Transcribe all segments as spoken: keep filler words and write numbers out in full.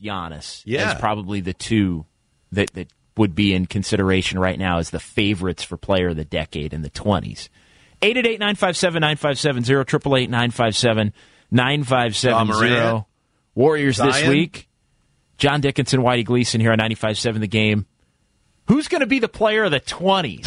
Giannis Yeah. as probably the two that, that would be in consideration right now as the favorites for player of the decade in the twenties. eight eight eight, nine five seven, nine five seven zero, eight eight eight, nine five seven, nine five seven zero. Warriors Zion. this week. John Dickinson, Whitey Gleason here on ninety-five point seven The Game. Who's going to be the player of the twenties?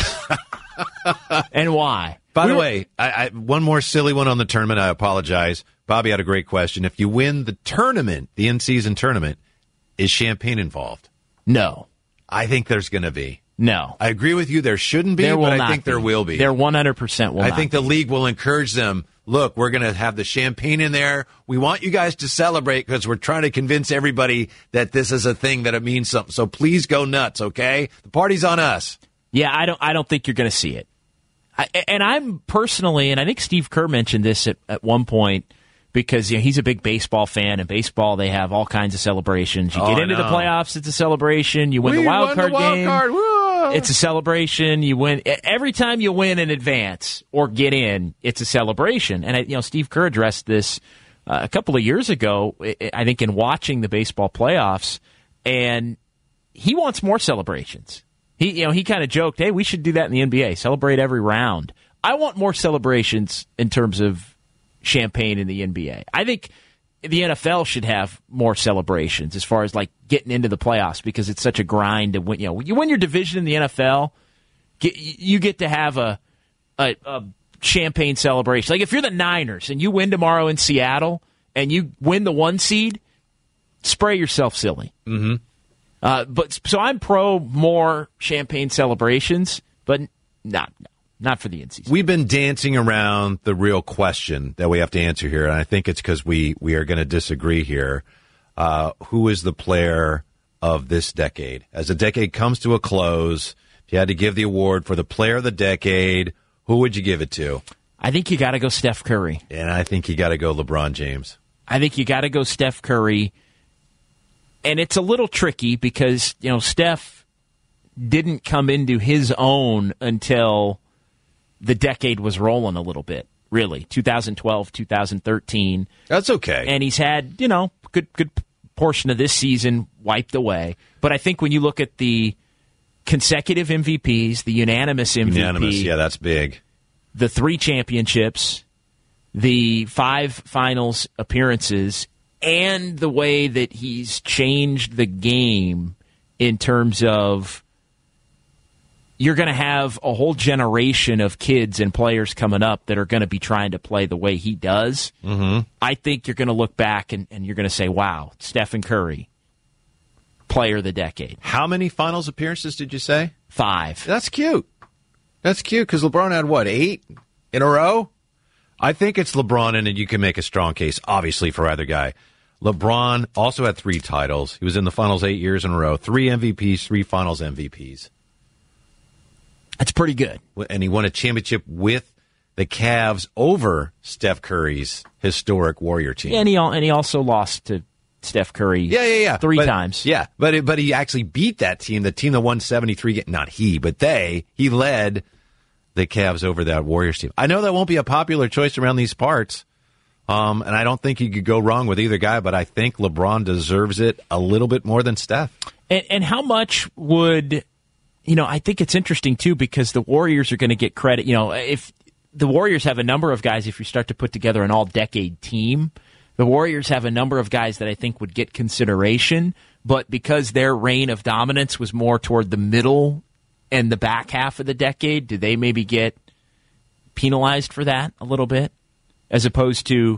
And why? By we the were, way, I, I, one more silly one on the tournament. I apologize. Bobby had a great question. If you win the tournament, the in-season tournament, is champagne involved? No. I think there's going to be. No. I agree with you. There shouldn't be, There will but I not think be. there will be. There one hundred percent will I not think the be. league will encourage them. Look, we're going to have the champagne in there. We want you guys to celebrate because we're trying to convince everybody that this is a thing, that it means something. So please go nuts, okay? The party's on us. Yeah, I don't I don't think you're going to see it. I, and I'm personally, and I think Steve Kerr mentioned this at, at one point, because you know, he's a big baseball fan, and baseball, they have all kinds of celebrations. You Oh, get I into the know. playoffs, it's a celebration. You win We the wild won card the wild game, card. Whoa. it's a celebration. You win every time you win in advance or get in, it's a celebration. And I, you know, Steve Kerr addressed this uh, a couple of years ago, I think, in watching the baseball playoffs, and he wants more celebrations. He, you know, he kind of joked, "Hey, we should do that in the N B A. Celebrate every round." I want more celebrations in terms of champagne in the N B A. I think the N F L should have more celebrations as far as like getting into the playoffs, because it's such a grind to win. You know, you win your division in the N F L, get, you get to have a, a a champagne celebration. Like if you're the Niners and you win tomorrow in Seattle and you win the one seed, spray yourself silly. Mm-hmm. Uh, but so I'm pro more champagne celebrations, but not not for the in-season. We've been dancing around the real question that we have to answer here, and I think it's because we, we are going to disagree here. Uh, who is the player of this decade? As the decade comes to a close, if you had to give the award for the player of the decade, who would you give it to? I think you got to go Steph Curry. And I think you got to go LeBron James. I think you got to go Steph Curry. And it's a little tricky because, you know, Steph didn't come into his own until the decade was rolling a little bit, really. twenty twelve, twenty thirteen. That's okay. And he's had, you know, good good portion of this season wiped away. But I think when you look at the consecutive M V Ps, the unanimous M V P, Unanimous, yeah, that's big. the three championships, the five finals appearances, and the way that he's changed the game in terms of you're going to have a whole generation of kids and players coming up that are going to be trying to play the way he does. Mm-hmm. I think you're going to look back and, and you're going to say, wow, Stephen Curry, player of the decade. How many finals appearances did you say? Five. That's cute. That's cute because LeBron had, what, eight in a row? I think it's LeBron, and you can make a strong case, obviously, for either guy. LeBron also had three titles. He was in the finals eight years in a row. Three M V Ps, three finals M V Ps. That's pretty good. And he won a championship with the Cavs over Steph Curry's historic Warrior team. Yeah, and he, al- and he also lost to Steph Curry Yeah, yeah, yeah. three But- times. Yeah, but it, but he actually beat that team, the team that won seventy-three. Not he, but they. He led the Cavs over that Warriors team. I know that won't be a popular choice around these parts, um, and I don't think you could go wrong with either guy, but I think LeBron deserves it a little bit more than Steph. And, and how much would, you know, I think it's interesting, too, because the Warriors are going to get credit. You know, if the Warriors have a number of guys, if you start to put together an all-decade team, the Warriors have a number of guys that I think would get consideration, but because their reign of dominance was more toward the middle and the back half of the decade, do they maybe get penalized for that a little bit, as opposed to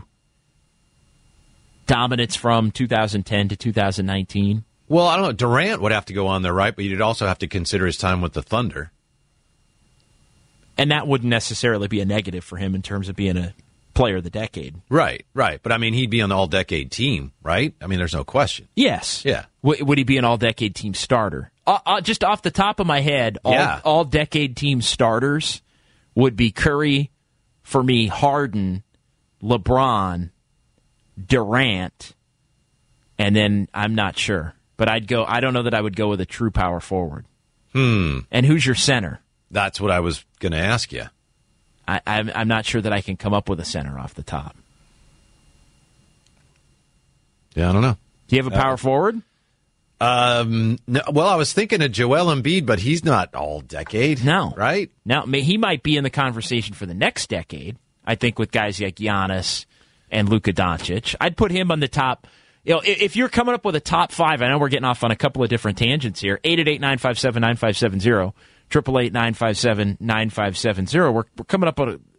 dominance from two thousand ten to two thousand nineteen? Well, I don't know. Durant would have to go on there, right? But you'd also have to consider his time with the Thunder. And that wouldn't necessarily be a negative for him in terms of being a player of the decade. Right, right. But, I mean, he'd be on the all-decade team, right? I mean, there's no question. Yes. Yeah. W- would he be an all-decade team starter? Uh, uh, just off the top of my head, all, Yeah. all-decade team starters would be Curry, for me, Harden, LeBron, Durant, and then I'm not sure. But I'd go. I don't know that I would go with a true power forward. Hmm. And who's your center? That's what I was going to ask you. I, I'm, I'm not sure that I can come up with a center off the top. Yeah, I don't know. Do you have a power uh, forward? Um. No, well, I was thinking of Joel Embiid, but he's not all decade. No. Right? Now, he might be in the conversation for the next decade, I think, with guys like Giannis and Luka Doncic. I'd put him on the top. You know, if you're coming up with a top five, I know we're getting off on a couple of different tangents here. eight eight eight, nine five seven, nine five seven zero, eight eight eight, nine five seven, nine five seven zero. We're, we're coming up on a...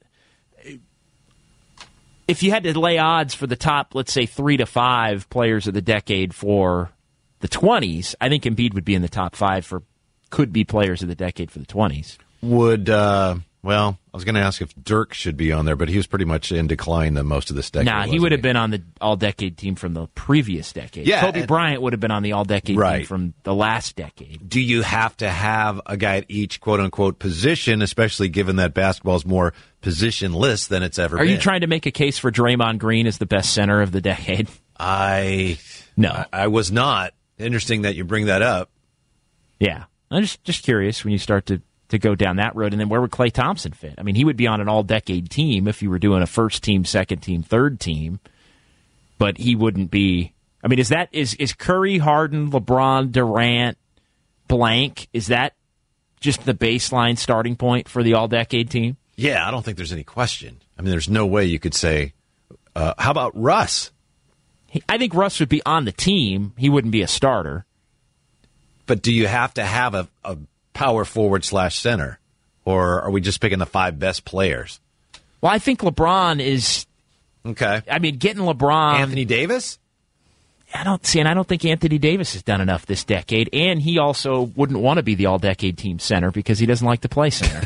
If you had to lay odds for the top, let's say, three to five players of the decade for the twenties, I think Embiid would be in the top five for could be players of the decade for the twenties. Would, uh, well, I was going to ask if Dirk should be on there, but he was pretty much in decline the most of this decade. Nah, he would have been on the all-decade team from the previous decade. Yeah, Kobe and, Bryant would have been on the all-decade right. team from the last decade. Do you have to have a guy at each quote-unquote position, especially given that basketball's more positionless than it's ever Are been? Are you trying to make a case for Draymond Green as the best center of the decade? I no, I, I was not. Interesting that you bring that up. Yeah. I'm just, just curious when you start to, to go down that road. And then where would Klay Thompson fit? I mean, he would be on an all-decade team if you were doing a first team, second team, third team. But he wouldn't be... I mean, is that is, is Curry, Harden, LeBron, Durant, blank? Is that just the baseline starting point for the all-decade team? Yeah, I don't think there's any question. I mean, there's no way you could say, uh, how about Russ? I think Russ would be on the team. He wouldn't be a starter. But do you have to have a, a power forward slash center? Or are we just picking the five best players? Well, I think LeBron is... Okay. I mean, getting LeBron... Anthony Davis? I don't see, and I don't think Anthony Davis has done enough this decade. And he also wouldn't want to be the all-decade team center because he doesn't like to play center.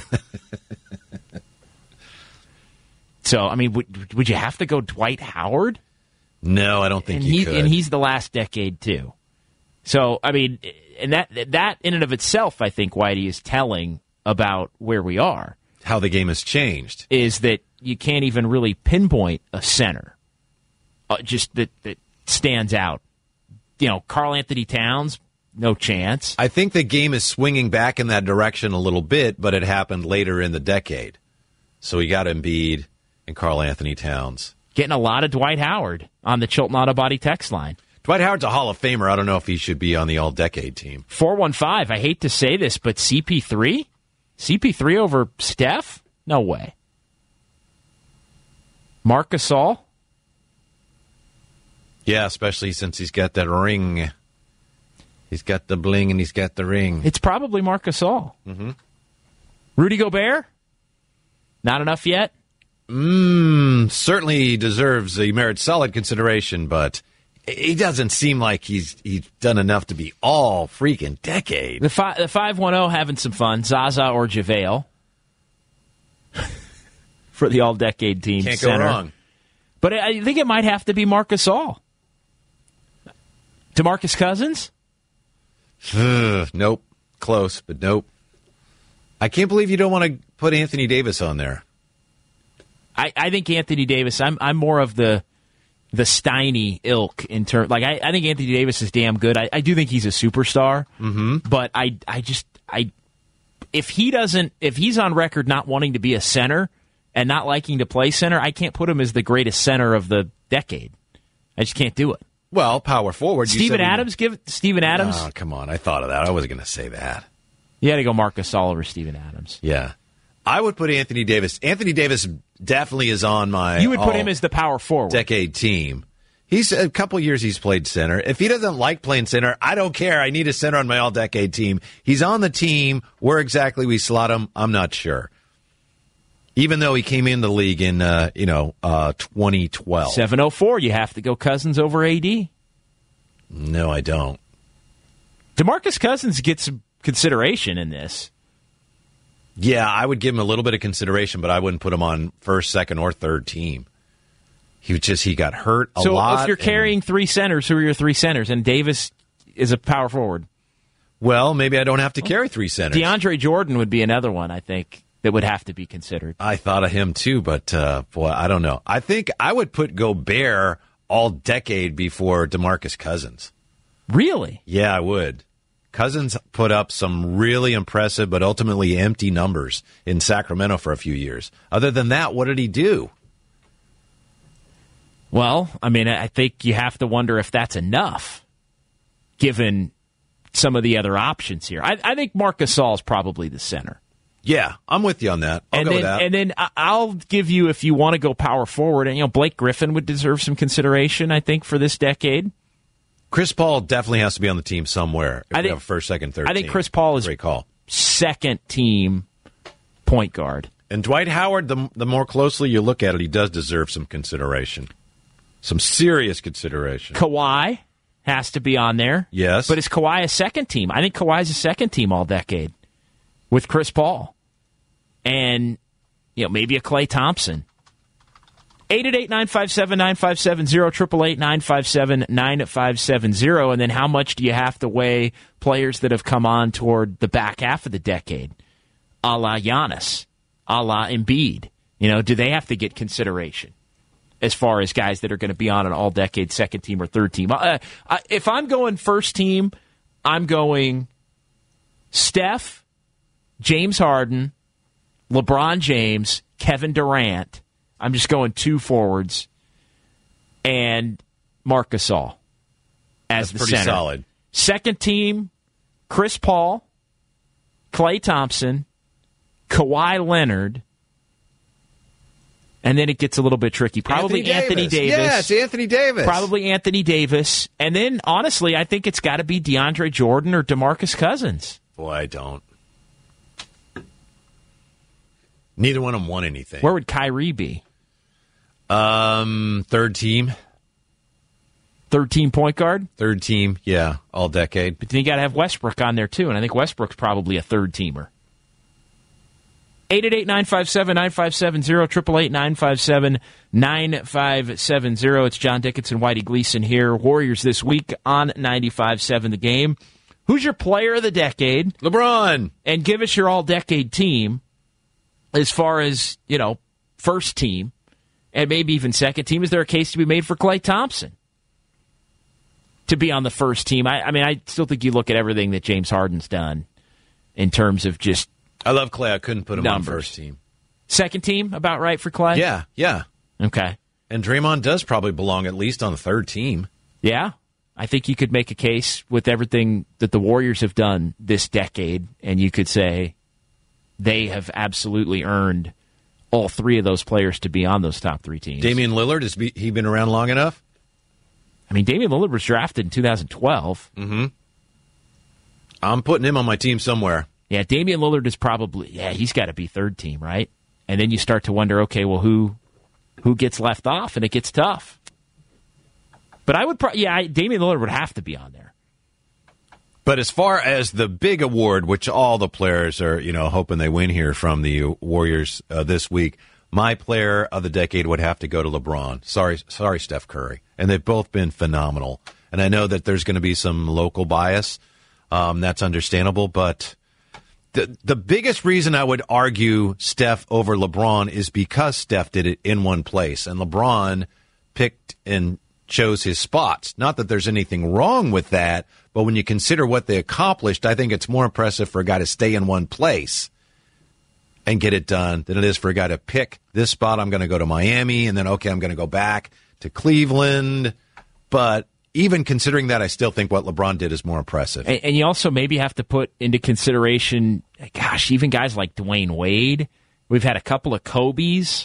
So, I mean, would, would you have to go Dwight Howard? No, I don't think and you he, could. And he's the last decade, too. So, I mean, and that that in and of itself, I think, Whitey, is telling about where we are. How the game has changed. Is that you can't even really pinpoint a center uh, just that, that stands out. You know, Karl Anthony Towns, no chance. I think the game is swinging back in that direction a little bit, but it happened later in the decade. So we got Embiid and Karl Anthony Towns. Getting a lot of Dwight Howard on the Chilton Auto Body text line. Dwight Howard's a Hall of Famer. I don't know if he should be on the all-decade team. four one five, I hate to say this, but C P three? C P three over Steph? No way. Marc Gasol? Yeah, especially since he's got that ring. He's got the bling and he's got the ring. It's probably Marc Gasol. Mm-hmm. Rudy Gobert? Not enough yet? Mm, certainly deserves a merit solid consideration, but he doesn't seem like he's he's done enough to be all freaking decade. The, fi- the five one zero having some fun. Zaza or JaVale for the all-decade team. Can't center. go wrong. But I think it might have to be Marc Gasol. DeMarcus Cousins? Nope. Close, but nope. I can't believe you don't want to put Anthony Davis on there. I, I think Anthony Davis, I'm I'm more of the the Steiny ilk in terms. Like I, I think Anthony Davis is damn good. I, I do think he's a superstar. Mm-hmm. But I I just I if he doesn't if he's on record not wanting to be a center and not liking to play center, I can't put him as the greatest center of the decade. I just can't do it. Well, power forward. Steven Adams, give Steven Adams. Oh, come on. I thought of that. I wasn't going to say that. You had to go Marc Gasol over Steven Adams. Yeah. I would put Anthony Davis. Anthony Davis definitely is on my You would put him as the power forward. Decade team. He's a couple years he's played center. If he doesn't like playing center, I don't care. I need a center on my all-decade team. He's on the team. Where exactly we slot him, I'm not sure. Even though he came in the league in, uh, you know, uh, twenty twelve. seven oh four, you have to go Cousins over A D. No, I don't. DeMarcus Cousins gets some consideration in this. Yeah, I would give him a little bit of consideration, but I wouldn't put him on first, second, or third team. He was just he got hurt a so lot. So if you're carrying and, three centers, who are your three centers? And Davis is a power forward. Well, maybe I don't have to carry three centers. DeAndre Jordan would be another one, I think, that would have to be considered. I thought of him too, but uh, boy, I don't know. I think I would put Gobert all decade before DeMarcus Cousins. Really? Yeah, I would. Cousins put up some really impressive but ultimately empty numbers in Sacramento for a few years. Other than that, what did he do? Well, I mean, I think you have to wonder if that's enough, given some of the other options here. I, I think Marc Gasol is probably the center. Yeah, I'm with you on that. I'll and go then, with that. And then I'll give you, if you want to go power forward, and you know, Blake Griffin would deserve some consideration, I think, for this decade. Chris Paul definitely has to be on the team somewhere. If I we think have first, second, third. I think team. Chris Paul is great call. Second team point guard. And Dwight Howard, the the more closely you look at it, he does deserve some consideration, some serious consideration. Kawhi has to be on there. Yes, but is Kawhi a second team? I think Kawhi's a second team all decade with Chris Paul, and you know maybe a Klay Thompson. eight eight eight, nine five seven, nine five seven zero, eight eight eight, nine five seven, nine five seven zero. And then how much do you have to weigh players that have come on toward the back half of the decade, a la Giannis, a la Embiid? You know, do they have to get consideration as far as guys that are going to be on an all-decade second team or third team? Uh, uh, if I'm going first team, I'm going Steph, James Harden, LeBron James, Kevin Durant. I'm just going two forwards, and Marc Gasol as That's the pretty center. solid. Second team, Chris Paul, Klay Thompson, Kawhi Leonard, and then it gets a little bit tricky. Probably Anthony Anthony Davis. Davis. Yeah, it's Anthony Davis. Probably Anthony Davis. And then, honestly, I think it's got to be DeAndre Jordan or DeMarcus Cousins. Boy, I don't. Neither one of them won anything. Where would Kyrie be? Um, third team. Third team point guard? Third team, yeah, all decade. But then you got to have Westbrook on there, too, and I think Westbrook's probably a third teamer. eight eight eight, nine five seven, nine five seven zero, eight eight eight, nine five seven, nine five seven zero. It's John Dickinson, Whitey Gleason here. Warriors this week on ninety-five seven The Game. Who's your player of the decade? LeBron. And give us your all-decade team as far as, you know, first team and maybe even second team. Is there a case to be made for Klay Thompson to be on the first team? I, I mean, I still think you look at everything that James Harden's done in terms of just I love Klay. I couldn't put him numbers. on first team. Second team, about right for Klay? Yeah, yeah. Okay. And Draymond does probably belong at least on the third team. Yeah. I think you could make a case with everything that the Warriors have done this decade, and you could say they have absolutely earned all three of those players to be on those top three teams. Damian Lillard, has he been around long enough? I mean, Damian Lillard was drafted in two thousand twelve. Mm-hmm. I'm putting him on my team somewhere. Yeah, Damian Lillard is probably, yeah, he's got to be third team, right? And then you start to wonder, okay, well, who who gets left off? And it gets tough. But I would, pro- yeah, I, Damian Lillard would have to be on there. But as far as the big award, which all the players are, you know, hoping they win here from the Warriors uh, this week, my player of the decade would have to go to LeBron. Sorry, sorry, Steph Curry. And they've both been phenomenal. And I know that there's going to be some local bias. Um, that's understandable. But the the biggest reason I would argue Steph over LeBron is because Steph did it in one place. And LeBron picked and chose his spots. Not that there's anything wrong with that, but when you consider what they accomplished, I think it's more impressive for a guy to stay in one place and get it done than it is for a guy to pick this spot. I'm going to go to Miami, and then, okay, I'm going to go back to Cleveland. But even considering that, I still think what LeBron did is more impressive. And, and you also maybe have to put into consideration, gosh, even guys like Dwayne Wade. We've had a couple of Kobes.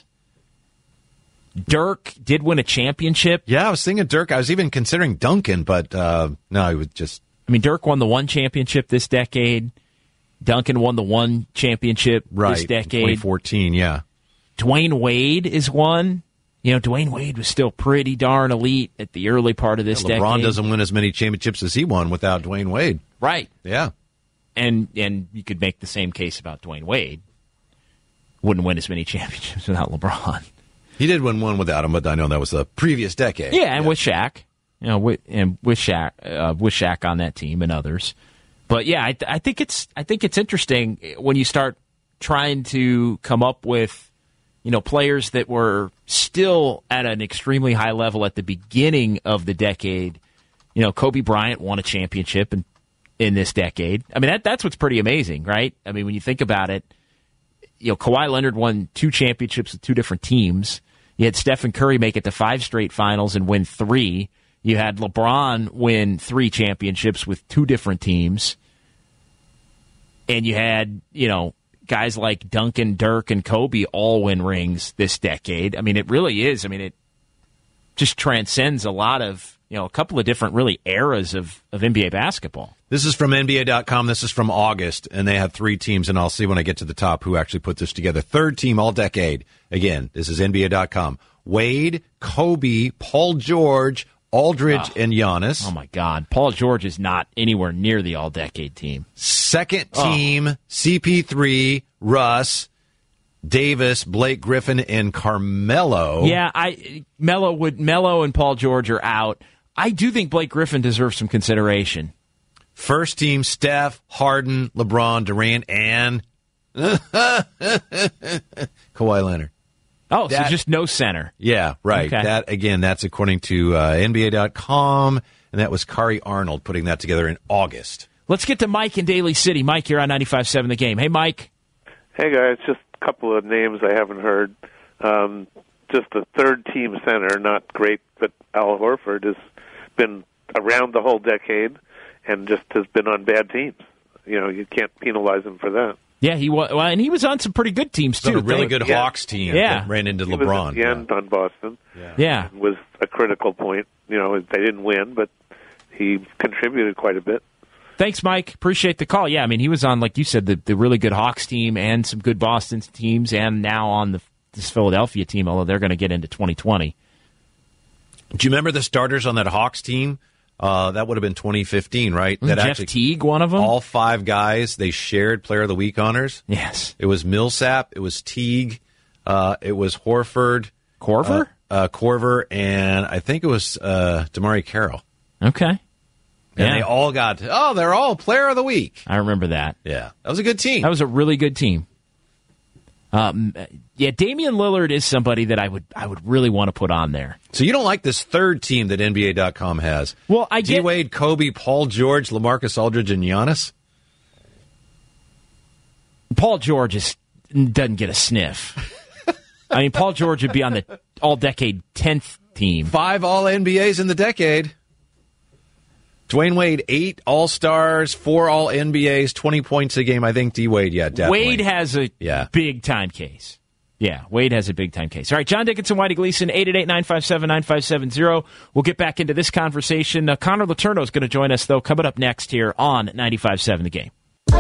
Dirk did win a championship. Yeah, I was thinking Dirk. I was even considering Duncan, but uh, no, he was just... I mean, Dirk won the one championship this decade. Duncan won the one championship right, this decade. twenty fourteen, yeah. Dwayne Wade is one. You know, Dwayne Wade was still pretty darn elite at the early part of this yeah, LeBron decade. doesn't win as many championships as he won without Dwayne Wade. Right. Yeah. And and you could make the same case about Dwayne Wade. Wouldn't win as many championships without LeBron. He did win one without him, but I know that was the previous decade. Yeah, and yeah. with Shaq, you know, with, and with Shaq, uh, with Shaq on that team and others. But yeah, I, I think it's I think it's interesting when you start trying to come up with, you know, players that were still at an extremely high level at the beginning of the decade. You know, Kobe Bryant won a championship in in this decade. I mean, that that's what's pretty amazing, right? I mean, when you think about it, you know, Kawhi Leonard won two championships with two different teams. You had Stephen Curry make it to five straight finals and win three. You had LeBron win three championships with two different teams. And you had, you know, guys like Duncan, Dirk, and Kobe all win rings this decade. I mean, it really is. I mean, it just transcends a lot of, you know, a couple of different really eras of, of N B A basketball. This is from N B A dot com. This is from August, and they have three teams, and I'll see when I get to the top who actually put this together. Third team all decade. Again, this is N B A dot com. Wade, Kobe, Paul George, Aldridge, oh. and Giannis. Oh, my God. Paul George is not anywhere near the all-decade team. Second team, oh. C P three, Russ, Davis, Blake Griffin, and Carmelo. Yeah, I Melo would Melo and Paul George are out. I do think Blake Griffin deserves some consideration. First team, Steph, Harden, LeBron, Durant, and Kawhi Leonard. Oh, that, so just no center. Yeah, right. Okay. That again, that's according to uh, N B A dot com, and that was Kari Arnold putting that together in August. Let's get to Mike in Daly City. Mike, you're on ninety-five point seven The Game. Hey, Mike. Hey, guys. Just a couple of names I haven't heard. Um, just the third-team center, not great, but Al Horford has been around the whole decade and just has been on bad teams. You know, you can't penalize him for that. Yeah, he was, well, and he was on some pretty good teams, too. On a really good yeah. Hawks team yeah. that ran into he LeBron. Was at the end yeah. on Boston. Yeah. yeah. Was a critical point. You know, they didn't win, but he contributed quite a bit. Thanks, Mike. Appreciate the call. Yeah, I mean, he was on, like you said, the, the really good Hawks team and some good Boston teams, and now on the this Philadelphia team, although they're going to get into twenty twenty. Do you remember the starters on that Hawks team? Uh, that would have been twenty fifteen, right? Wasn't that Jeff actually, Teague one of them? All five guys, they shared Player of the Week honors. Yes. It was Millsap, it was Teague, uh, it was Horford. Korver? Uh, uh, Korver, and I think it was uh, DeMarre Carroll. Okay. And yeah. they all got, oh, they're all Player of the Week. I remember that. Yeah, that was a good team. That was a really good team. Um, yeah, Damian Lillard is somebody that I would I would really want to put on there. So you don't like this third team that N B A dot com has? Well, I get D-Wade, Kobe, Paul George, LaMarcus Aldridge, and Giannis? Paul George is, doesn't get a sniff. I mean, Paul George would be on the all-decade tenth team. Five All-N B As in the decade. Dwayne Wade, eight All-Stars, four All-N B As, twenty points a game. I think D-Wade, yeah, definitely. Wade has a yeah. big-time case. Yeah, Wade has a big-time case. All right, John Dickinson, Whitey Gleason, eight eight eight, nine five seven, nine five seven zero. We'll get back into this conversation. Uh, Connor Letourneau is going to join us, though, coming up next here on ninety-five point seven The Game.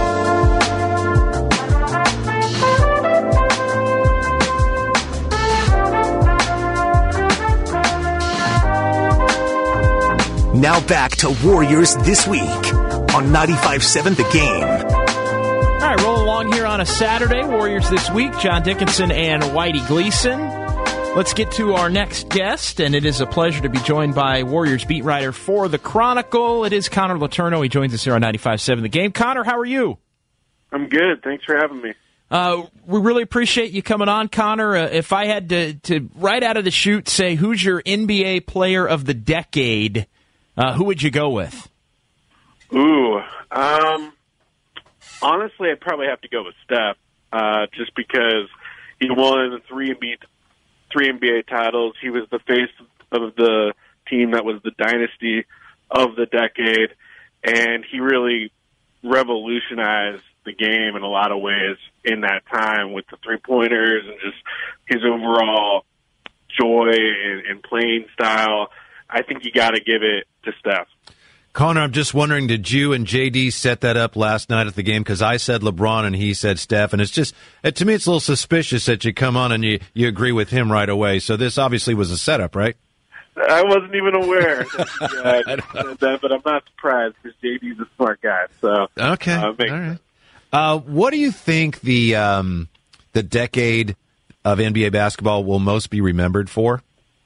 Now back to Warriors This Week on ninety-five point seven The Game. All right, rolling along here on a Saturday. Warriors This Week, John Dickinson and Whitey Gleason. Let's get to our next guest, and it is a pleasure to be joined by Warriors beat writer for The Chronicle. It is Connor Letourneau. He joins us here on ninety-five point seven The Game. Connor, how are you? I'm good. Thanks for having me. Uh, we really appreciate you coming on, Connor. Uh, if I had to, to, right out of the chute, say who's your N B A player of the decade, Uh, who would you go with? Ooh, um, honestly, I'd probably have to go with Steph, uh, just because he won three N B A, three N B A titles. He was the face of the team that was the dynasty of the decade, and he really revolutionized the game in a lot of ways in that time with the three-pointers and just his overall joy and, and playing style. I think you got to give it to Steph. Connor, I'm just wondering, did you and J D set that up last night at the game? Because I said LeBron and he said Steph, and it's just, to me, it's a little suspicious that you come on and you, you agree with him right away. So this obviously was a setup, right? I wasn't even aware that he uh, said that, but I'm not surprised because J D's a smart guy. So okay, uh, all right. Uh, what do you think the um, the decade of N B A basketball will most be remembered for?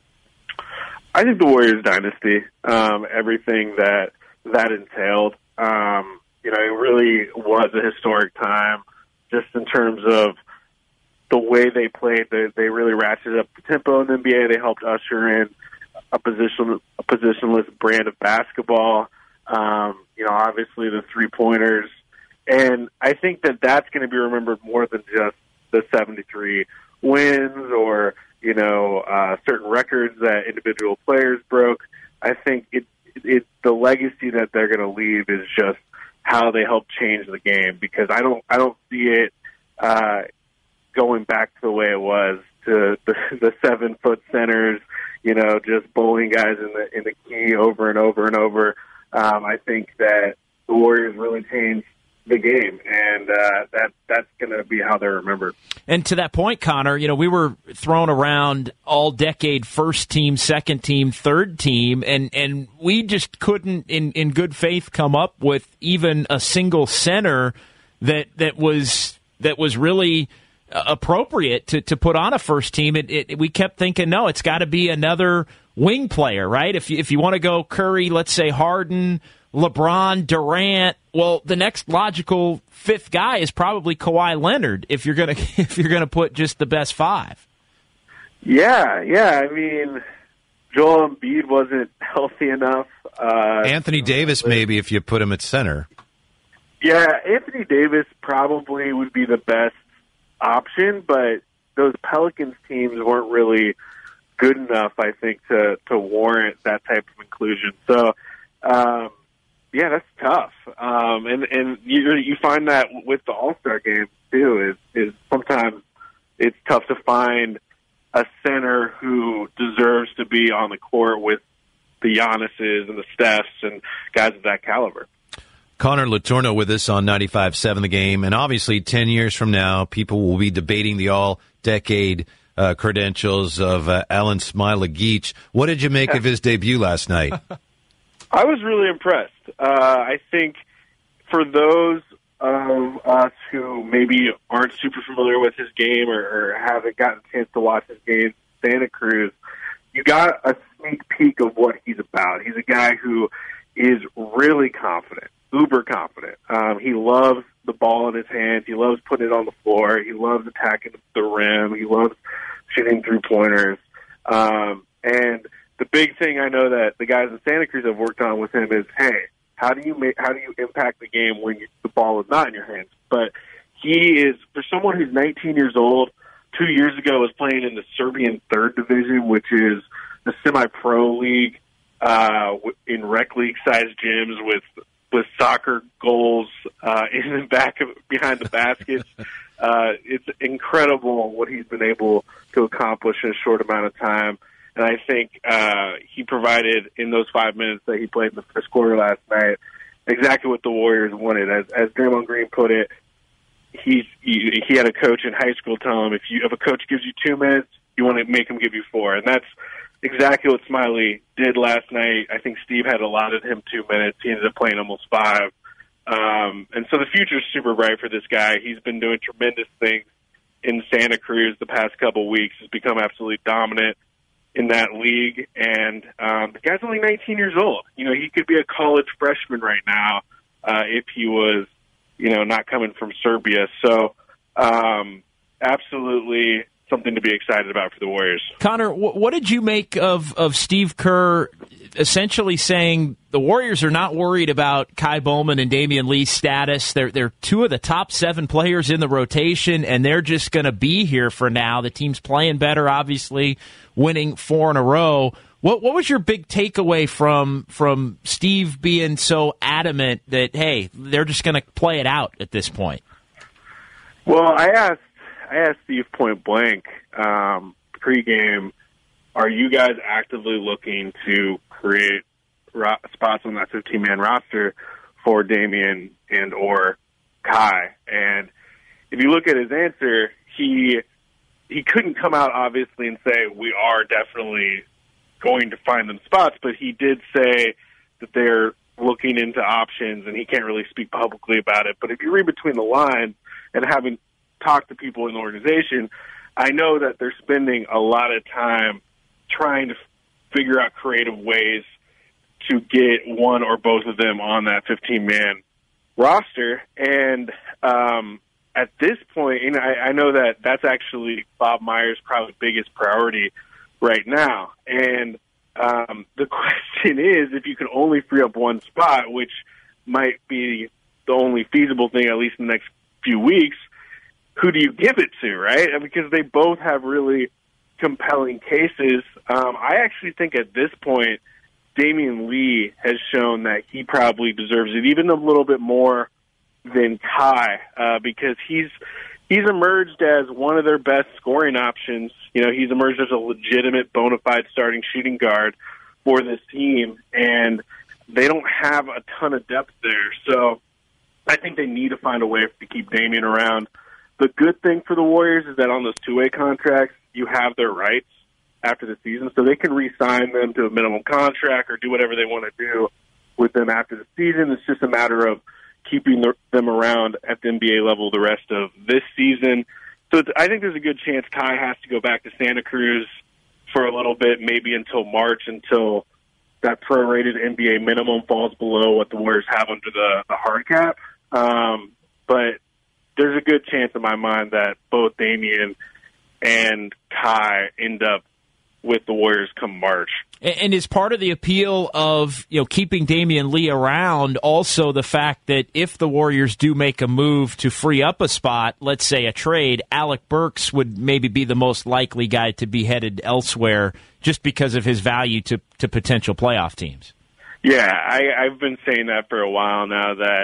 I think the Warriors dynasty, um, everything that that entailed. Um, you know, it really was a historic time, just in terms of the way they played. They, they really ratcheted up the tempo in the N B A. They helped usher in a position, a positionless brand of basketball. Um, you know, obviously the three pointers, and I think that that's going to be remembered more than just the seventy-three wins or you know, uh, certain records that individual players broke. I think it, it the legacy that they're going to leave is just how they helped change the game, because I don't I don't see it uh, going back to the way it was, to the, the seven foot centers, you know, just bowling guys in the in the key over and over and over. Um, I think that the Warriors really changed the game, and uh, that that's going to be how they're remembered. And to that point, Connor, you know, we were thrown around all decade first team, second team, third team, and, and we just couldn't, in, in good faith, come up with even a single center that that was that was really appropriate to, to put on a first team. It, it, we kept thinking, no, it's got to be another wing player, right? If you, if you want to go Curry, let's say Harden, LeBron, Durant. Well, the next logical fifth guy is probably Kawhi Leonard if you're gonna if you're gonna put just the best five. Yeah, yeah. I mean, Joel Embiid wasn't healthy enough. Uh, Anthony Davis, maybe, if you put him at center. Yeah, Anthony Davis probably would be the best option, but those Pelicans teams weren't really good enough, I think, to to warrant that type of inclusion. So. Um, Yeah, that's tough, um, and and you you find that with the All-Star game too. Is is sometimes it's tough to find a center who deserves to be on the court with the Giannis's and the Stephs and guys of that caliber. Connor Letourneau with us on ninety-five seven The Game, and obviously ten years from now, people will be debating the all-decade uh, credentials of uh, Alen Smailagić. What did you make of his debut last night? I was really impressed. Uh, I think for those of us who maybe aren't super familiar with his game or, or haven't gotten a chance to watch his game in Santa Cruz, you got a sneak peek of what he's about. He's a guy who is really confident, uber confident. Um, he loves the ball in his hands. He loves putting it on the floor. He loves attacking the rim. He loves shooting three-pointers. Um, and the big thing I know that the guys in Santa Cruz have worked on with him is, hey, how do you make, how do you impact the game when you, the ball is not in your hands? But he is, for someone who's nineteen years old, two years ago was playing in the Serbian third division, which is the semi-pro league uh, in rec league-sized gyms with with soccer goals uh, in the back of behind the baskets. uh, it's incredible what he's been able to accomplish in a short amount of time. And I think uh, he provided, in those five minutes that he played in the first quarter last night, exactly what the Warriors wanted. As, as Draymond Green put it, he's, he, he had a coach in high school tell him, if you if a coach gives you two minutes, you want to make him give you four. And that's exactly what Smiley did last night. I think Steve had allotted him two minutes. He ended up playing almost five. Um, and so the future's super bright for this guy. He's been doing tremendous things in Santa Cruz the past couple weeks. He's become absolutely dominant in that league, and um, the guy's only nineteen years old. You know, he could be a college freshman right now uh, if he was, you know, not coming from Serbia. So, um, absolutely something to be excited about for the Warriors. Connor, w- what did you make of, of Steve Kerr essentially saying the Warriors are not worried about Kai Bowman and Damian Lee's status? They're, they're two of the top seven players in the rotation, and they're just going to be here for now. The team's playing better, obviously, winning four in a row. What what was your big takeaway from from Steve being so adamant that, hey, they're just going to play it out at this point? Well, I asked I asked Steve point blank um, pregame, are you guys actively looking to create ro- spots on that fifteen-man roster for Damian and or Kai? And if you look at his answer, he he couldn't come out, obviously, and say, we are definitely going to find them spots, but he did say that they're looking into options, and he can't really speak publicly about it. But if you read between the lines, and having talked to people in the organization, I know that they're spending a lot of time trying to figure out creative ways to get one or both of them on that fifteen-man roster. And um, at this point, and I, I know that that's actually Bob Myers' probably biggest priority right now. And um, the question is, if you can only free up one spot, which might be the only feasible thing, at least in the next few weeks, who do you give it to, right? Because they both have really compelling cases. Um, I actually think at this point, Damian Lee has shown that he probably deserves it even a little bit more than Kai, uh, because he's he's emerged as one of their best scoring options. You know, he's emerged as a legitimate, bona fide starting shooting guard for this team, and they don't have a ton of depth there. So I think they need to find a way to keep Damian around. The good thing for the Warriors is that on those two-way contracts, you have their rights after the season, so they can re-sign them to a minimum contract or do whatever they want to do with them after the season. It's just a matter of keeping them around at the N B A level the rest of this season. So it's, I think there's a good chance Kai has to go back to Santa Cruz for a little bit, maybe until March, until that prorated N B A minimum falls below what the Warriors have under the, the hard cap. Um, but there's a good chance in my mind that both Damian and Kai end up with the Warriors come March. And is part of the appeal of, you know, keeping Damian Lee around also the fact that if the Warriors do make a move to free up a spot, let's say a trade, Alec Burks would maybe be the most likely guy to be headed elsewhere just because of his value to, to potential playoff teams? Yeah, I, I've been saying that for a while now, that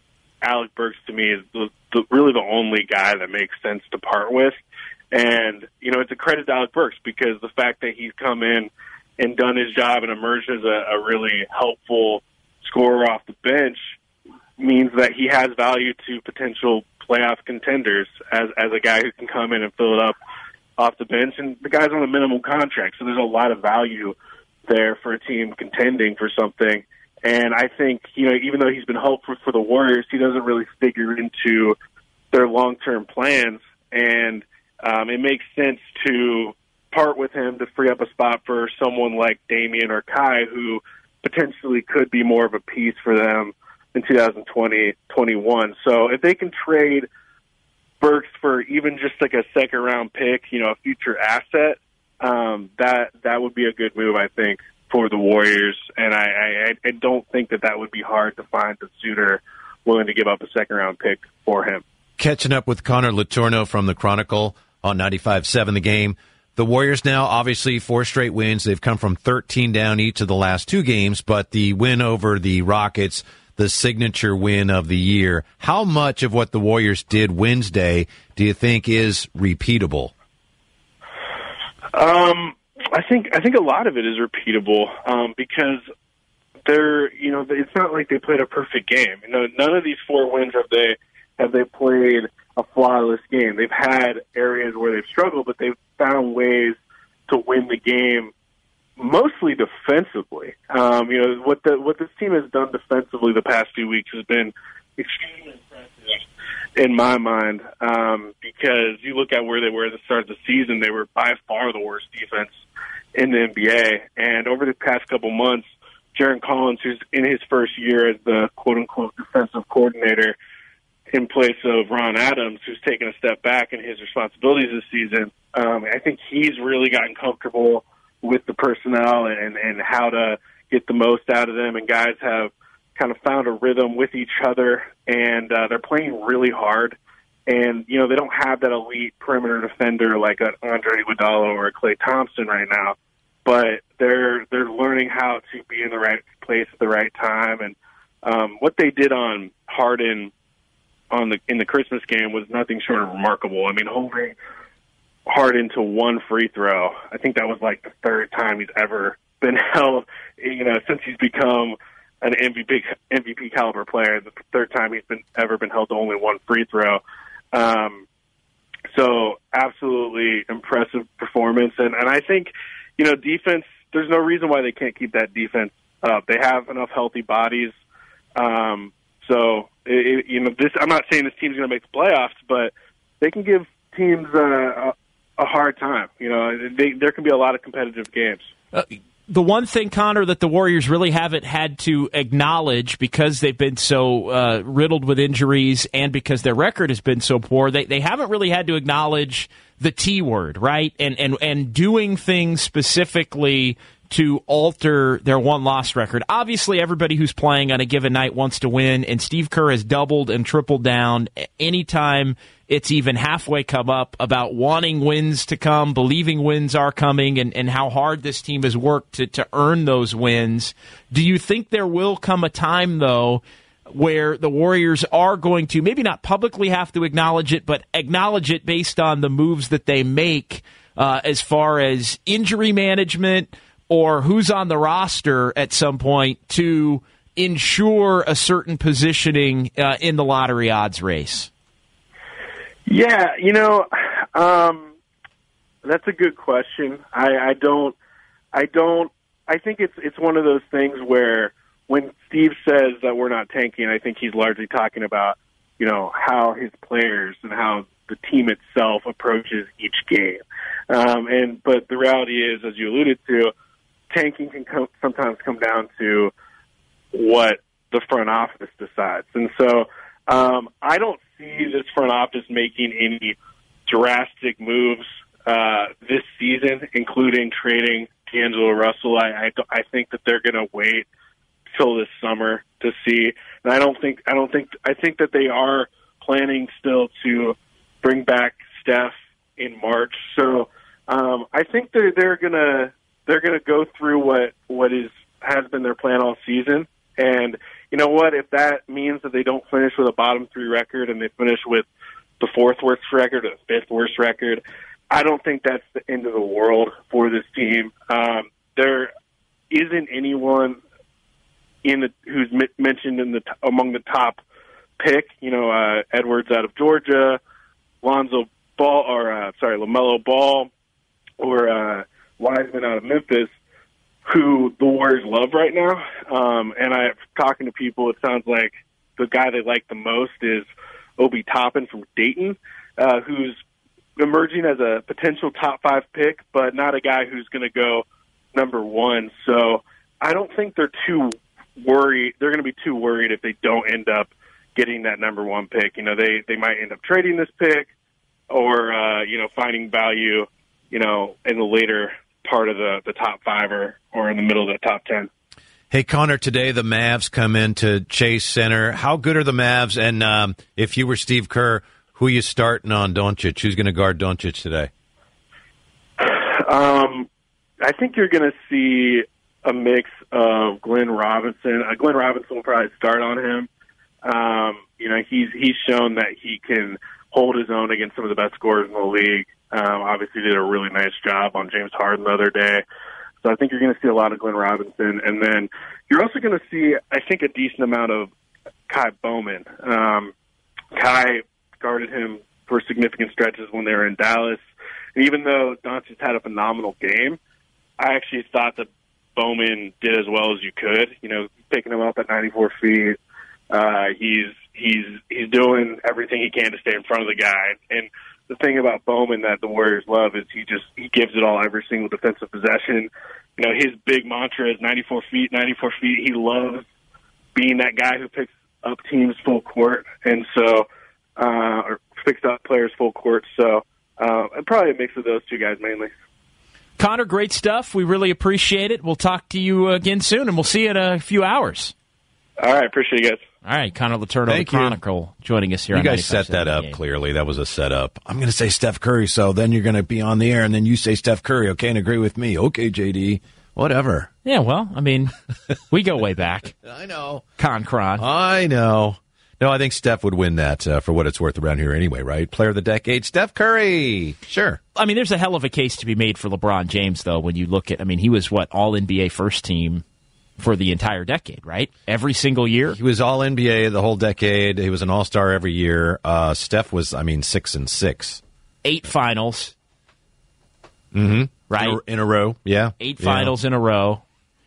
Alec Burks to me is the, the, really the only guy that makes sense to part with. And, you know, it's a credit to Alec Burks because the fact that he's come in and done his job and emerged as a, a really helpful scorer off the bench means that he has value to potential playoff contenders as, as a guy who can come in and fill it up off the bench. And the guy's on a minimum contract, so there's a lot of value there for a team contending for something. And I think, you know, even though he's been helpful for the Warriors, he doesn't really figure into their long-term plans. And Um, it makes sense to part with him to free up a spot for someone like Damian or Kai, who potentially could be more of a piece for them in two thousand twenty, twenty-one. So if they can trade Burks for even just like a second round pick, you know, a future asset, um, that that would be a good move, I think, for the Warriors. And I, I, I don't think that that would be hard to find a suitor willing to give up a second round pick for him. Catching up with Connor Letourneau from the Chronicle on ninety-five seven The Game. The Warriors now, obviously, four straight wins. They've come from thirteen down each of the last two games, but the win over the Rockets, the signature win of the year. How much of what the Warriors did Wednesday do you think is repeatable? Um, I think I think a lot of it is repeatable um, because they're you know it's not like they played a perfect game. You know, none of these four wins have they have they played a flawless game. They've had areas where they've struggled, but they've found ways to win the game, mostly defensively. Um, you know, what the what this team has done defensively the past few weeks has been extremely impressive in my mind, um, because you look at where they were at the start of the season, they were by far the worst defense in the N B A. And over the past couple months, Jarron Collins, who's in his first year as the quote-unquote defensive coordinator, in place of Ron Adams, who's taken a step back in his responsibilities this season. Um, I think he's really gotten comfortable with the personnel and, and how to get the most out of them, and guys have kind of found a rhythm with each other, and uh, they're playing really hard. And, you know, they don't have that elite perimeter defender like an Andre Iguodala or a Klay Thompson right now, but they're they're learning how to be in the right place at the right time. And um, what they did on Harden on the in the Christmas game was nothing short of remarkable. I mean, holding Harden to one free throw, I think that was like the third time he's ever been held, you know, since he's become an M V P M V P caliber player, the third time he's been ever been held to only one free throw. Um, so absolutely impressive performance. And, and I think, you know, defense, there's no reason why they can't keep that defense up. They have enough healthy bodies. Um, so, it, you know, this, I'm not saying this team's going to make the playoffs, but they can give teams uh, a, a hard time. You know, they, there can be a lot of competitive games. Uh, the one thing, Connor, that the Warriors really haven't had to acknowledge because they've been so uh, riddled with injuries and because their record has been so poor, they, they haven't really had to acknowledge the T word, right? And, and, and doing things specifically to alter their one-loss record. Obviously, everybody who's playing on a given night wants to win, and Steve Kerr has doubled and tripled down anytime it's even halfway come up, about wanting wins to come, believing wins are coming, and, and how hard this team has worked to, to earn those wins. Do you think there will come a time, though, where the Warriors are going to, maybe not publicly have to acknowledge it, but acknowledge it based on the moves that they make uh, as far as injury management or who's on the roster at some point to ensure a certain positioning uh, in the lottery odds race? Yeah, you know, um, that's a good question. I, I don't, I don't, I think it's it's one of those things where when Steve says that we're not tanking, I think he's largely talking about, you know, how his players and how the team itself approaches each game. Um, and but the reality is, as you alluded to, tanking can come, sometimes come down to what the front office decides, and so. Um, I don't see this front office making any drastic moves uh, this season, including trading D'Angelo Russell. I, I, I think that they're going to wait till this summer to see. And I don't think I don't think I think that they are planning still to bring back Steph in March. So um, I think they're they're gonna they're gonna go through what what is has been their plan all season. And you know what? If that means that they don't finish with a bottom three record and they finish with the fourth worst record or the fifth worst record, I don't think that's the end of the world for this team. Um, there isn't anyone in the, who's m- mentioned in the t- among the top pick. You know, uh, Edwards out of Georgia, Lonzo Ball, or uh, sorry, LaMelo Ball, or uh, Wiseman out of Memphis, who the Warriors love right now. Um, and I, talking to people, it sounds like the guy they like the most is Obi Toppin from Dayton, uh, who's emerging as a potential top five pick, but not a guy who's going to go number one. So I don't think they're too worried. They're going to be too worried if they don't end up getting that number one pick. You know, they, they might end up trading this pick or, uh, you know, finding value, you know, in the later part of the, the top five or, or in the middle of the top ten. Hey, Connor, today the Mavs come into Chase Center. How good are the Mavs? And um, if you were Steve Kerr, who are you starting on Doncic? Who's going to guard Doncic today? Um, I think you're going to see a mix of Glenn Robinson. Uh, Glenn Robinson will probably start on him. Um, you know, he's he's shown that he can hold his own against some of the best scorers in the league. Um, obviously did a really nice job on James Harden the other day. So I think you're going to see a lot of Glenn Robinson. And then you're also going to see, I think, a decent amount of Kai Bowman. Um, Kai guarded him for significant stretches when they were in Dallas. And even though Doncic had a phenomenal game, I actually thought that Bowman did as well as you could. You know, picking him up at ninety-four feet. Uh, he's he's he's doing everything he can to stay in front of the guy. And the thing about Bowman that the Warriors love is he just he gives it all every single defensive possession. You know, his big mantra is ninety-four feet, ninety-four feet. He loves being that guy who picks up teams full court, and so uh, or picks up players full court. So uh, probably a mix of those two guys mainly. Connor, great stuff. We really appreciate it. We'll talk to you again soon, and we'll see you in a few hours. All right, appreciate you guys. All right, Connor Letourneau, the Chronicle, joining us here. You on guys set that up clearly. That was a setup. I'm going to say Steph Curry, so then you're going to be on the air, and then you say Steph Curry, okay, and agree with me. Okay, J D, whatever. Yeah, well, I mean, we go way back. I know. Con Cron. I know. No, I think Steph would win that uh, for what it's worth around here anyway, right? Player of the decade, Steph Curry. Sure. I mean, there's a hell of a case to be made for LeBron James, though, when you look at, I mean, he was, what, all N B A first team for the entire decade, right? Every single year. He was all N B A the whole decade. He was an all-star every year. Uh, Steph was, I mean, six and six. Eight finals. Mm-hmm. Right? In a, in a row, yeah. Eight yeah. finals in a row.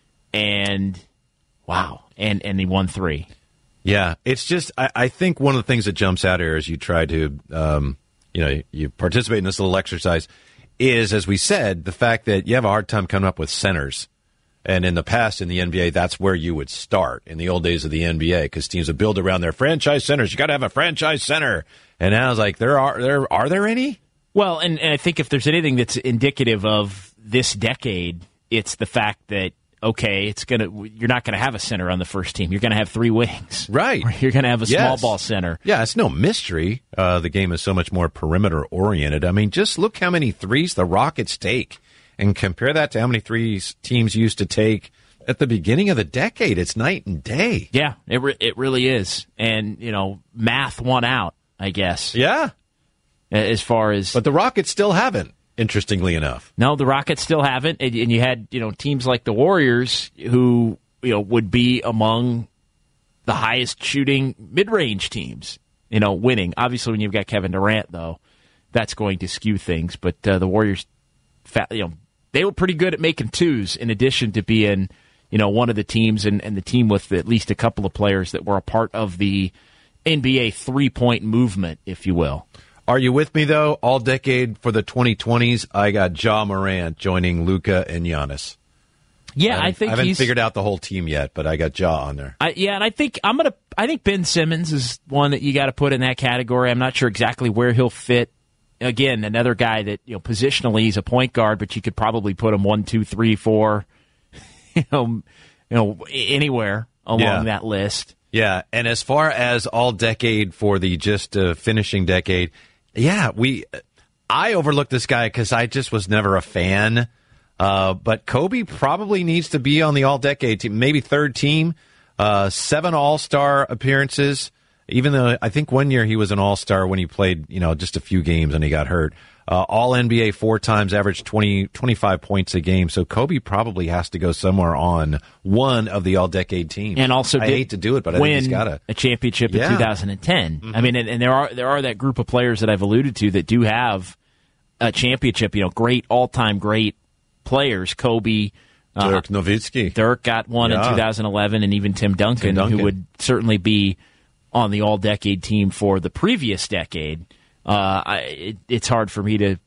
And, wow. And, and he won three. Yeah, it's just, I, I think one of the things that jumps out here as you try to, um, you know, you participate in this little exercise is, as we said, the fact that you have a hard time coming up with centers. And in the past, in the N B A, that's where you would start in the old days of the N B A, because teams would build around their franchise centers. You got to have a franchise center. And now it's like, there are there are there any? Well, and, and I think if there's anything that's indicative of this decade, it's the fact that okay, it's gonna you're not going to have a center on the first team. You're going to have three wings. Right. Or you're going to have a Yes. small ball center. Yeah, it's no mystery. Uh, the game is so much more perimeter oriented. I mean, just look how many threes the Rockets take and compare that to how many threes teams used to take at the beginning of the decade. It's night and day. Yeah, it re- it really is. And, you know, math won out, I guess, Yeah. as far as... But the Rockets still haven't, interestingly enough. No, the Rockets still haven't. And, and you had, you know, teams like the Warriors who, you know, would be among the highest shooting mid-range teams, you know, winning. Obviously, when you've got Kevin Durant, though, that's going to skew things. But uh, the Warriors, you know, they were pretty good at making twos in addition to being, you know, one of the teams and, and the team with at least a couple of players that were a part of the N B A three-point movement, if you will. Are you with me, though? All decade for the twenty twenties, I got Ja Morant joining Luka and Giannis. Yeah, I, I think I haven't he's figured out the whole team yet, but I got Ja on there. I, yeah, and I think I'm gonna. I think Ben Simmons is one that you got to put in that category. I'm not sure exactly where he'll fit. Again, another guy that, you know, positionally he's a point guard, but you could probably put him one, two, three, four, you know, you know, anywhere along Yeah. that list. Yeah, and as far as all decade for the just uh, finishing decade, yeah, we. I overlooked this guy because I just was never a fan. Uh, but Kobe probably needs to be on the all decade team, maybe third team. Uh, seven All Star appearances. Even though I think one year he was an All Star when he played, you know, just a few games and he got hurt. Uh, all N B A four times, averaged twenty, twenty-five points a game. So Kobe probably has to go somewhere on one of the all-decade teams. And also, I did hate to do it, but I win think he's got to a championship Yeah. in two thousand ten. Mm-hmm. I mean, and, and there are there are that group of players that I've alluded to that do have a championship. You know, great all-time great players. Kobe, uh, Dirk Nowitzki. Dirk got one Yeah. in two thousand eleven, and even Tim Duncan, Tim Duncan. who would certainly be on the all-decade team for the previous decade. Uh, I, it, it's hard for me to.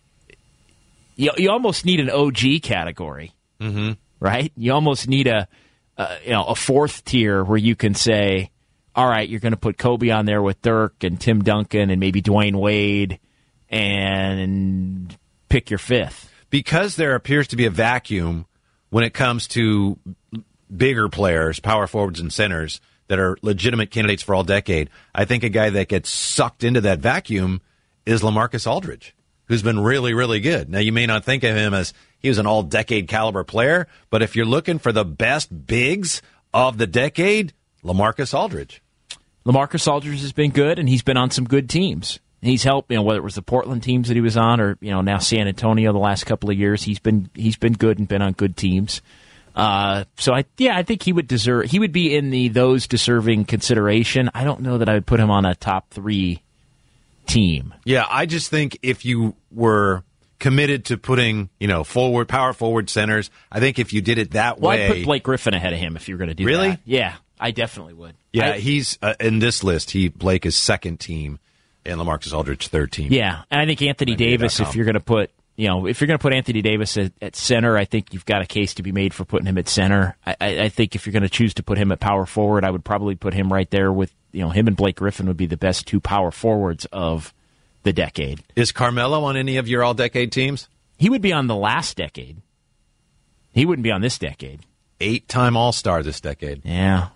You, you almost need an O G category, mm-hmm. right? You almost need a, a you know a fourth tier where you can say, all right, you're going to put Kobe on there with Dirk and Tim Duncan and maybe Dwayne Wade, and pick your fifth. Because there appears to be a vacuum when it comes to bigger players, power forwards and centers, that are legitimate candidates for all decade. I think a guy that gets sucked into that vacuum is LaMarcus Aldridge, who's been really, really good. Now, you may not think of him as he was an all-decade caliber player, but if you're looking for the best bigs of the decade, LaMarcus Aldridge. LaMarcus Aldridge has been good, and he's been on some good teams. He's helped, you know, whether it was the Portland teams that he was on or, you know, now San Antonio the last couple of years. He's been he's been good and been on good teams. Uh, so I yeah, I think he would deserve he would be in the those deserving consideration. I don't know that I would put him on a top three team. Yeah, I just think if you were committed to putting, you know, forward power forward centers, I think if you did it that Well, way, I'd put Blake Griffin ahead of him if you're going to do Really? that. Yeah, I definitely would. yeah, I- he's uh, in this list. He Blake is second team, and LaMarcus Aldridge third team. Yeah, and I think Anthony N B A dot Davis, com. if you're going to put, you know, if you're going to put Anthony Davis at, at center, I think you've got a case to be made for putting him at center. I, I, I think if you're going to choose to put him at power forward, I would probably put him right there with, you know, him and Blake Griffin would be the best two power forwards of the decade. Is Carmelo on any of your all-decade teams? He would be on the last decade. He wouldn't be on this decade. Eight-time All-Star this decade. Yeah.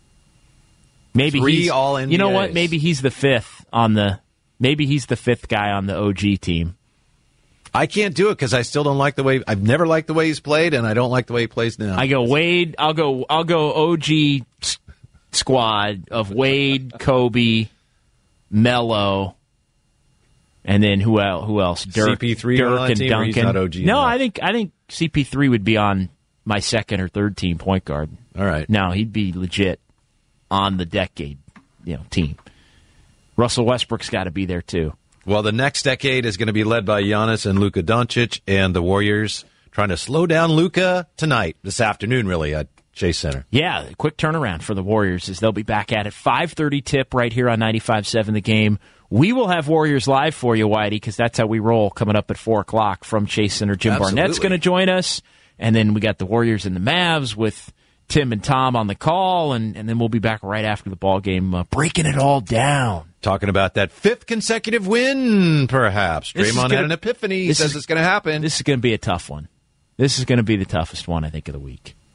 Maybe Three he's, All-N B As. You know what? Maybe he's the fifth on the. Maybe he's the fifth guy on the O G team. I can't do it because I still don't like the way. I've never liked the way he's played, and I don't like the way he plays now. I go Wade. I'll go. I'll go O G s- squad of Wade, Kobe, Melo, and then who else? Who else? Dirk, C P three on Dirk that and team, or he's Duncan. not O G no, enough? I think I think C P three would be on my second or third team point guard. All right. No, he'd be legit on the decade, you know, team. Russell Westbrook's got to be there too. Well, the next decade is going to be led by Giannis and Luka Doncic, and the Warriors trying to slow down Luka tonight, this afternoon, really, at Chase Center. Yeah, quick turnaround for the Warriors as they'll be back at it. five thirty tip right here on ninety-five seven The Game. We will have Warriors Live for you, Whitey, because that's how we roll coming up at four o'clock from Chase Center. Jim Absolutely. Barnett's going to join us, and then we got the Warriors and the Mavs with Tim and Tom on the call, and, and then we'll be back right after the ball game, uh, breaking it all down. Talking about that fifth consecutive win, perhaps. This is Draymond gonna- had an epiphany. He this says is- it's going to happen. This is going to be a tough one. This is going to be the toughest one, I think, of the week.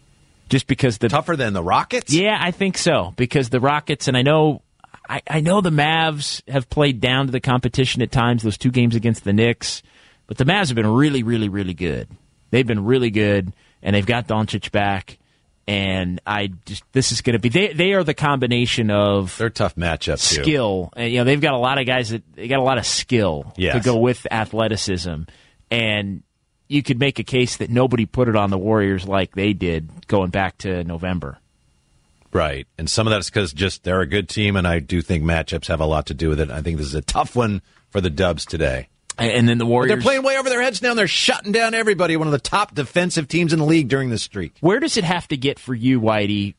Just because the Tougher than the Rockets? Yeah, I think so. Because the Rockets, and I know I, I know the Mavs have played down to the competition at times, those two games against the Knicks, but the Mavs have been really, really, really good. They've been really good, and they've got Doncic back, and I just this is going to be they they are the combination of They're a tough matchup too. Skill, and you know they've got a lot of guys that they got a lot of skill yes. to go with athleticism, and you could make a case that nobody put it on the Warriors like they did going back to November. Right. And some of that is because just they're a good team, and I do think matchups have a lot to do with it. I think this is a tough one for the Dubs today. And then the Warriors... But they're playing way over their heads now, and they're shutting down everybody, one of the top defensive teams in the league during this streak. Where does it have to get for you, Whitey,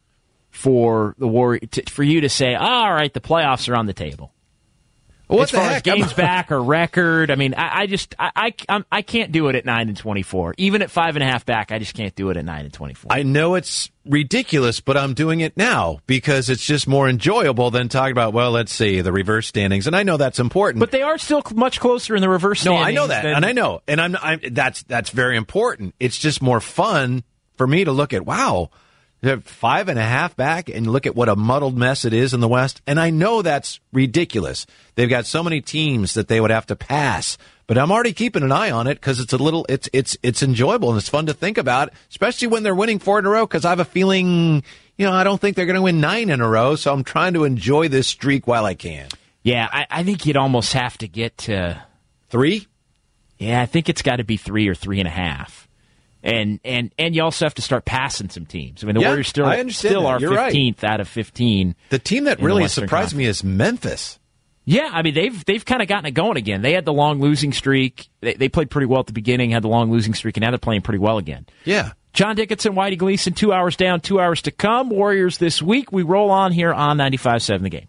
for the Warrior, to, for you to say, oh, all right, the playoffs are on the table? Well, what as the far heck? as games back or record, I mean, I, I just I, I I'm, I can't do it at nine and twenty four. Even at five and a half back, I just can't do it at nine and twenty four. I know it's ridiculous, but I'm doing it now because it's just more enjoyable than talking about. Well, let's see the reverse standings, and I know that's important. But they are still much closer in the reverse no, standings. I know that, than, and I know, and I'm, I'm that's that's very important. It's just more fun for me to look at. Wow. They're five and a half back, and look at what a muddled mess it is in the West. And I know that's ridiculous. They've got so many teams that they would have to pass. But I'm already keeping an eye on it because it's a little, it's it's it's enjoyable and it's fun to think about, especially when they're winning four in a row. Because I have a feeling, you know, I don't think they're going to win nine in a row. So I'm trying to enjoy this streak while I can. Yeah, I, I think you'd almost have to get to three. Yeah, I think it's got to be three or three and a half. And and and you also have to start passing some teams. I mean, the yeah, Warriors still still are fifteenth right. out of fifteen. The team that really surprised Conference. me is Memphis. Yeah, I mean they've they've kind of gotten it going again. They had the long losing streak. They, they played pretty well at the beginning, had the long losing streak, and now they're playing pretty well again. Yeah. John Dickinson, Whitey Gleason, two hours down, two hours to come. Warriors this week. We roll on here on ninety-five point seven The Game.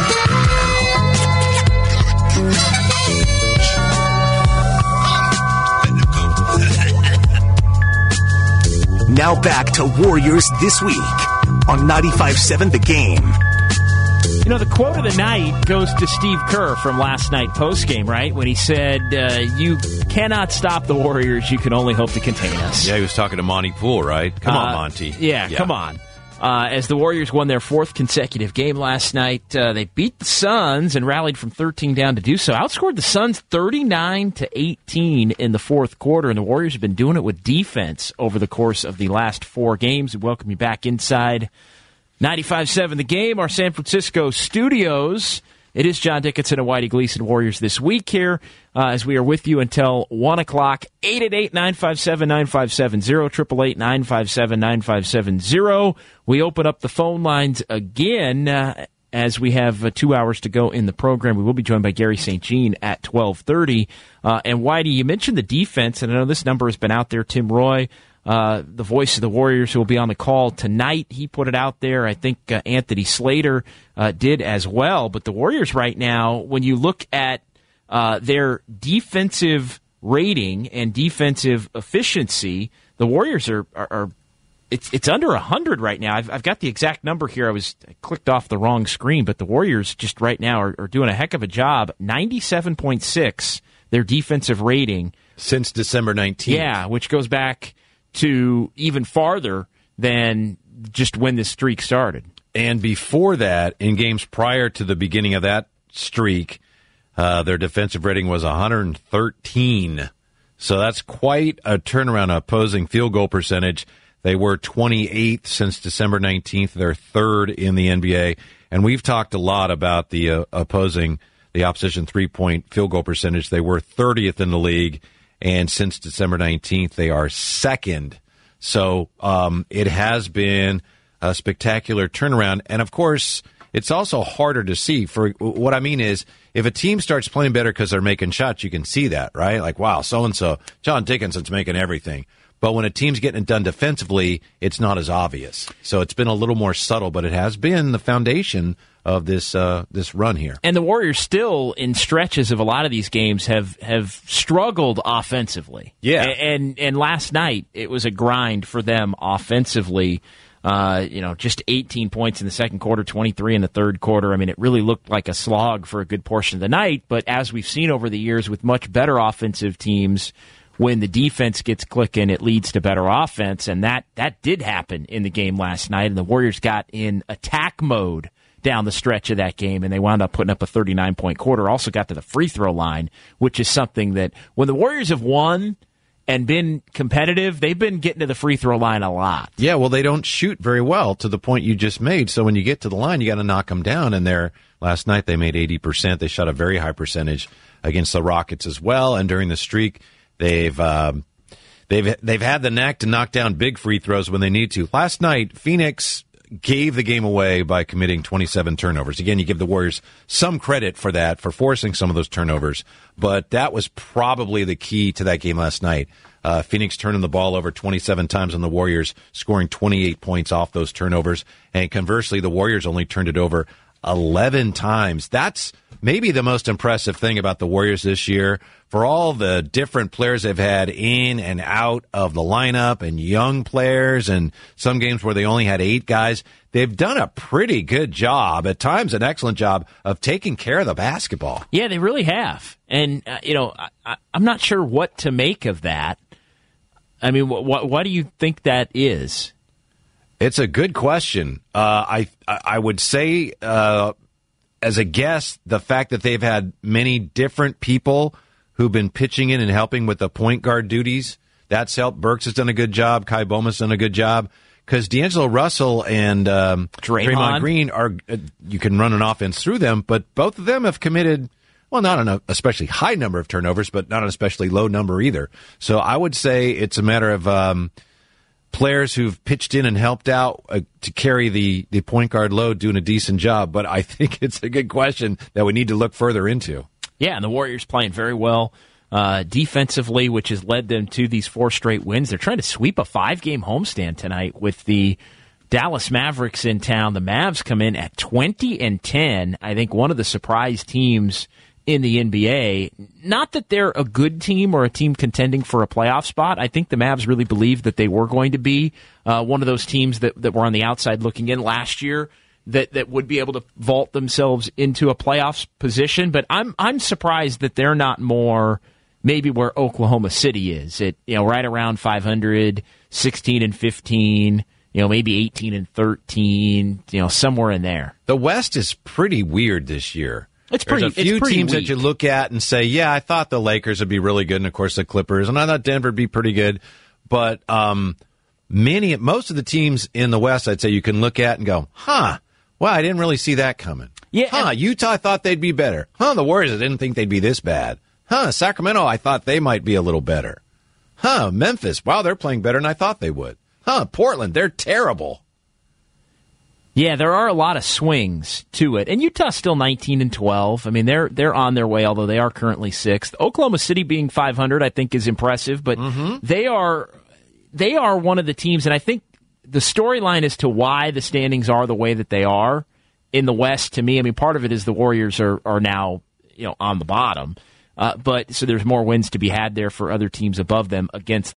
Now back to Warriors This Week on ninety-five point seven The Game. You know, the quote of the night goes to Steve Kerr from last night postgame, right? When he said, uh, you cannot stop the Warriors, you can only hope to contain us. Yeah, he was talking to Monty Poole, right? Come uh, on, Monty. Yeah, yeah, come on. Uh, as the Warriors won their fourth consecutive game last night, uh, they beat the Suns and rallied from thirteen down to do so. Outscored the Suns thirty-nine to eighteen in the fourth quarter, and the Warriors have been doing it with defense over the course of the last four games. We welcome you back inside ninety-five point seven The Game, our San Francisco studios. It is John Dickinson and Whitey Gleason, Warriors This Week here, uh, as we are with you until one o'clock. eight eight eight, nine five seven, nine five seven zero, eight eight eight, nine five seven, nine five seven zero. We open up the phone lines again uh, as we have uh, two hours to go in the program. We will be joined by Gary Saint Jean at twelve thirty. Uh, and Whitey, you mentioned the defense, and I know this number has been out there. Tim Roy, Uh, the voice of the Warriors, who will be on the call tonight, he put it out there. I think uh, Anthony Slater uh, did as well. But the Warriors right now, when you look at uh, their defensive rating and defensive efficiency, the Warriors are, are, are it's it's under one hundred right now. I've, I've got the exact number here. I was I clicked off the wrong screen, but the Warriors just right now are, are doing a heck of a job. ninety-seven point six, their defensive rating. Since December nineteenth. Yeah, which goes back to even farther than just when this streak started. And before that, in games prior to the beginning of that streak, uh, their defensive rating was one hundred thirteen. So that's quite a turnaround. Opposing field goal percentage. They were twenty-eighth since December nineteenth. They're third in the N B A. And we've talked a lot about the uh, opposing, the opposition three-point field goal percentage. They were thirtieth in the league. And since December nineteenth, they are second. So um, it has been a spectacular turnaround. And, of course, it's also harder to see. For what I mean is, if a team starts playing better because they're making shots, you can see that, right? Like, wow, so-and-so, John Dickinson's making everything. But when a team's getting it done defensively, it's not as obvious. So it's been a little more subtle, but it has been the foundation of this uh, this run here. And the Warriors still, in stretches of a lot of these games, have, have struggled offensively. Yeah. And, and last night, it was a grind for them offensively. Uh, you know, just eighteen points in the second quarter, twenty-three in the third quarter. I mean, it really looked like a slog for a good portion of the night. But as we've seen over the years with much better offensive teams, when the defense gets clicking, it leads to better offense, and that, that did happen in the game last night, and the Warriors got in attack mode down the stretch of that game, and they wound up putting up a thirty-nine point quarter. Also got to the free throw line, which is something that when the Warriors have won and been competitive, they've been getting to the free throw line a lot. Yeah, well, they don't shoot very well to the point you just made. So when you get to the line, you got to knock them down. And there, last night they made eighty percent. They shot a very high percentage against the Rockets as well. And during the streak, they've um, they've they've had the knack to knock down big free throws when they need to. Last night, Phoenix gave the game away by committing twenty-seven turnovers. Again, you give the Warriors some credit for that, for forcing some of those turnovers, but that was probably the key to that game last night. Uh, Phoenix turning the ball over twenty-seven times on the Warriors, scoring twenty-eight points off those turnovers, and conversely, the Warriors only turned it over eleven times. That's maybe the most impressive thing about the Warriors this year. For all the different players they've had in and out of the lineup and young players and some games where they only had eight guys, they've done a pretty good job, at times an excellent job, of taking care of the basketball. Yeah, they really have. And, uh, you know, I, I'm not sure what to make of that. I mean, what, what, what do you think that is? It's a good question. Uh, I I would say, uh, as a guess, the fact that they've had many different people who've been pitching in and helping with the point guard duties, that's helped. Burks has done a good job. Kai Bowman's done a good job. Because D'Angelo Russell and um, Draymond. Draymond Green, are uh, you can run an offense through them, but both of them have committed, well, not an especially high number of turnovers, but not an especially low number either. So I would say it's a matter of um, players who've pitched in and helped out uh, to carry the, the point guard load, doing a decent job. But I think it's a good question that we need to look further into. Yeah, and the Warriors playing very well uh, defensively, which has led them to these four straight wins. They're trying to sweep a five-game homestand tonight with the Dallas Mavericks in town. The Mavs come in at twenty and ten. I think one of the surprise teams in the N B A. Not that they're a good team or a team contending for a playoff spot. I think the Mavs really believed that they were going to be uh, one of those teams that, that were on the outside looking in last year, that, that would be able to vault themselves into a playoffs position. But I'm I'm surprised that they're not more maybe where Oklahoma City is. It you know right around five hundred, sixteen and fifteen, you know maybe eighteen and thirteen, you know somewhere in there. The West is pretty weird this year. It's pretty. There's a few it's pretty teams weak. that you look at and say, yeah, I thought the Lakers would be really good, and of course the Clippers, and I thought Denver would be pretty good. But um, many, most of the teams in the West, I'd say you can look at and go, huh, well, I didn't really see that coming. Yeah, huh, and- Utah, I thought they'd be better. Huh, the Warriors, I didn't think they'd be this bad. Huh, Sacramento, I thought they might be a little better. Huh, Memphis, wow, they're playing better than I thought they would. Huh, Portland, they're terrible. Yeah, there are a lot of swings to it, and Utah's still nineteen and twelve. I mean, they're they're on their way, although they are currently sixth. Oklahoma City being five hundred, I think, is impressive, but mm-hmm. they are they are one of the teams, and I think the storyline as to why the standings are the way that they are in the West. To me, I mean, part of it is the Warriors are are now you know on the bottom, uh, but so there's more wins to be had there for other teams above them against